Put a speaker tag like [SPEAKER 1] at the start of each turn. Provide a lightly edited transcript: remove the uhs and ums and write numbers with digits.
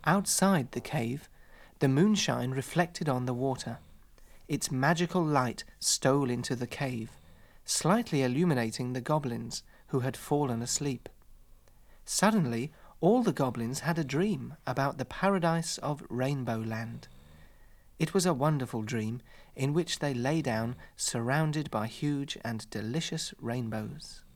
[SPEAKER 1] Outside the cave, the moonshine reflected on the water. Its magical light stole into the cave, slightly illuminating the goblins who had fallen asleep. Suddenly, all the goblins had a dream about the paradise of Rainbow Land. It was a wonderful dream in which they lay down surrounded by huge and delicious rainbows.